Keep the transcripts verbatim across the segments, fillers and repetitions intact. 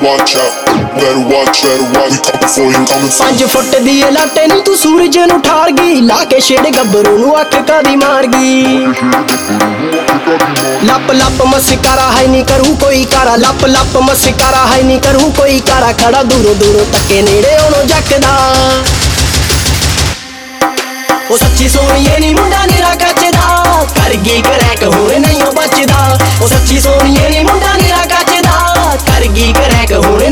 watch out, better watch, better watch. We come before you coming for ਪੰਜ ਫੁੱਟ ਦੀ ਏ ਲਾਟੇ ਨੀ ਤੂੰ ਸੂਰਜ ਨੂੰ ਠਾਰ ਗਈ, ਲਾ ਕੇ ਛੇੜ ਗੱਭਰੂ ਨੂੰ ਅੱਖ ਕਾਦੀ ਮਾਰ ਗਈ। ਲੱਪ ਲੱਪ ਮਸਕਾਰਾ ਹੈ ਨੀ ਕਰੂ ਕੋਈ ਕਾਰਾ, ਲੱਪ ਲੱਪ ਮਸਕਾਰਾ ਹੈ ਨੀ ਕਰੂ ਕੋਈ ਕਾਰਾ, ਖੜਾ ਦੂਰੋਂ ਦੂਰੋਂ ਤੱਕੇ ਨੇੜੇ ਉਹਨੂੰ ਜੱਕਦਾ। ਉਹ ਸੱਚੀ ਸੋਹਣੀਏ ਨੀ ਮੁੰਡਾ ਨਿਰਾ ਕੱਚਦਾ, ਕਰ ਗਈ ਕਰੈਕ ਹੁਣ ਨਹੀਂ ਉਹ ਬਚਦਾ। ਉਹ ਸੱਚੀ ਸੋਹਣੀਏ ਨੀ ਮੁੰਡਾ ਨਿਰਾ ਕੱਚਦਾ, ਕਰ ਗਈ ਕਰੈਕ ਹੁਣ।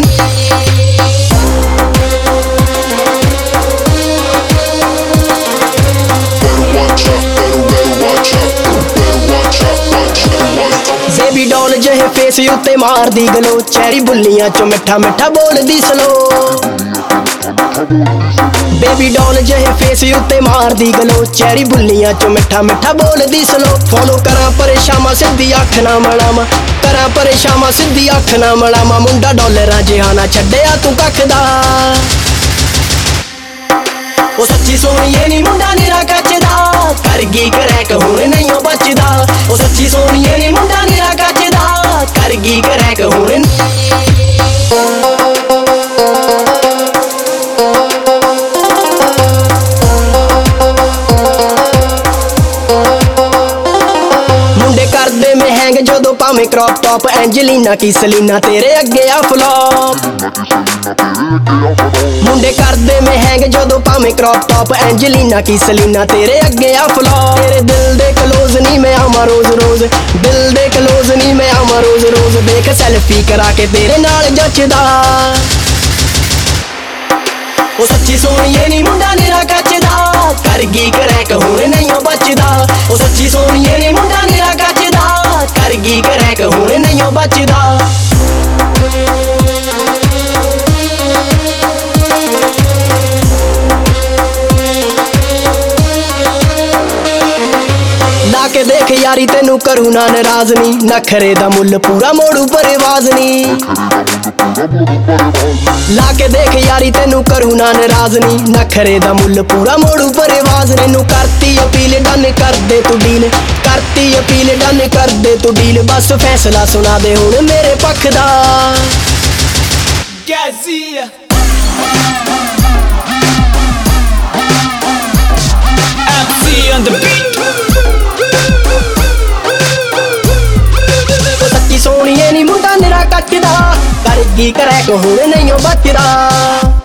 ਬੇਬੀ ਡੋਲ ਜਿਹੇ ਫੇਸ ਉੱਤੇ ਮਾਰਦੀ ਗਲੋ, ਚੈਰੀ ਬੁੱਲੀਆਂ ਚੋਂ ਮਿੱਠਾ ਮਿੱਠਾ ਬੋਲਦੀ ਸਲੋ। ਬੇਬੀ ਡੋਲ ਜਿਹੇ ਫੇਸ ਉੱਤੇ ਮਾਰਦੀ ਗਲੋ, ਚੈਰੀ ਬੁੱਲੀਆਂ ਚੋਂ ਮਿੱਠਾ ਮਿੱਠਾ ਬੋਲਦੀ ਸਲੋ। ਫੋਲੋ ਕਰਾਂ ਪਰੇਸ਼ਾਵਾਂ ਸਿੱਧੀ ਅੱਖ ਨਾ ਮਲਾਵਾਂ, ਕਰਾਂ ਪਰੇਸ਼ਾਵਾਂ ਸਿੱਧੀ ਅੱਖ ਨਾ ਮਲਾਵਾਂ। ਮੁੰਡਾ ਡਾਲਰਾਂ ਜਿਹਾ ਨਾ ਛੱਡਿਆ ਤੂੰ ਕੱਖ ਦਾ। ਉਹ ਸੱਚੀ ਸੋਹਣੀਏ ਨੀ ਮੁੰਡਾ ਨਿਰਾ ਕੱਚਦਾ, ਕਰ ਗਈ ਕਰੈਕ ਹੁਣ ਨਹੀਂ ਉਹ ਬਚਦਾ। ਉਹ ਸੱਚੀ ਸੋਹਣੀਏ ਨੀ ਮੁੰਡਾ ਨਿਰਾ ਕੱਚਦਾ, ਕਰ ਗਈ ਕਰੈਕ ਹੁਣ। ਮੁੰਡੇ ਕਰਦੇ ਮਹਿੰਗ ਜਦੋਂ ਭਾਵੇਂ ਕ੍ਰੌਪ ਟੌਪ, ਐਂਜਲੀਨਾ ਕੀ ਸਲੀਨਾ ਤੇਰੇ ਅੱਗੇ ਆ ਫਲੌਪ। ਮੁੰਡੇ ਕਰਦੇ ਮਹਿੰਗ ਜਦੋਂ ਭਾਵੇਂ ਕ੍ਰੌਪ ਟੌਪ, ਐਂਜਲੀਨਾ ਕੀ ਸਲੀਨਾ ਤੇਰੇ ਅੱਗੇ ਆ ਫਲੌਪ। ਤੇਰੇ ਦਿਲ ਦੇ ਕਲੋਜ਼ ਨਹੀਂ ਮੈਂ ਆਵਾਂ ਰੋਜ਼ ਰੋਜ਼, ਦਿਲ ਦੇ ਕਲੋਜ਼ ਨਹੀਂ ਮੈਂ ਆਵਾਂ ਰੋਜ਼ ਰੋਜ਼। ਦੇਖ ਸੈਲਫੀ ਕਰਾ ਕੇ ਤੇਰੇ ਨਾਲ ਜੱਚਦਾ। ਉਹ ਸੱਚੀ ਸੋਹਣੀਏ ਨੀ ਮੁੰਡਾ ਨਿਰਾ ਕੱਚਦਾ, ਕਰ ਗਈ ਕਰੈਕ ਹੁਣ ਨਹੀਂ ਉਹ ਬਚਦਾ। ਉਹ ਸੱਚੀ ਸੋਹਣੀਏ ਨੀ ਮੁੰਡਾ ਨਿਰਾ ਕੱਚਦਾ, ਕਰ ਗਈ ਕਰੈਕ ਹੁਣ ਨਹੀਂ ਉਹ ਬਚਦਾ। ਲਾ ਕੇ ਦੇਖ ਯਾਰੀ ਤੈਨੂੰ ਕਰੂ ਨਾ ਨਾਰਾਜ਼ ਨੀ, ਨਖਰੇ ਦਾ ਮੁੱਲ ਪੂਰਾ ਮੋੜੂ ਪਰਵਾਜ਼ ਨੀ। ਲਾ ਕੇ ਦੇਖ ਯਾਰੀ ਤੈਨੂੰ ਕਰੂ ਨਾ ਨਾਰਾਜ਼ ਨੀ, ਨਖਰੇ ਦਾ ਮੁੱਲ ਪੂਰਾ ਮੋੜੂ ਪਰਵਾਜ਼। ਮੈਨੂੰ ਕਰਤੀ ਅਪੀਲ ਡਨ ਕਰ ਦੇ ਤੂੰ ਡੀਲ, ਕਰਤੀ ਅਪੀਲ ਡਨ ਕਰ ਦੇ ਤੂੰ ਡੀਲ। ਬਸ ਫੈਸਲਾ ਸੁਣਾ ਦੇ ਹੁਣ ਮੇਰੇ ਪੱਖ ਦਾ। Gazia M C on the beat. ਸੱਚੀ ਸੋਹਣੀਏ ਨੀ ਮੁੰਡਾ ਨਿਰਾ ਕੱਚਦਾ, ਕਰ ਗਈ ਕਰੈਕ ਹੁਣ ਨਹੀਂ ਉਹ ਬਚਦਾ।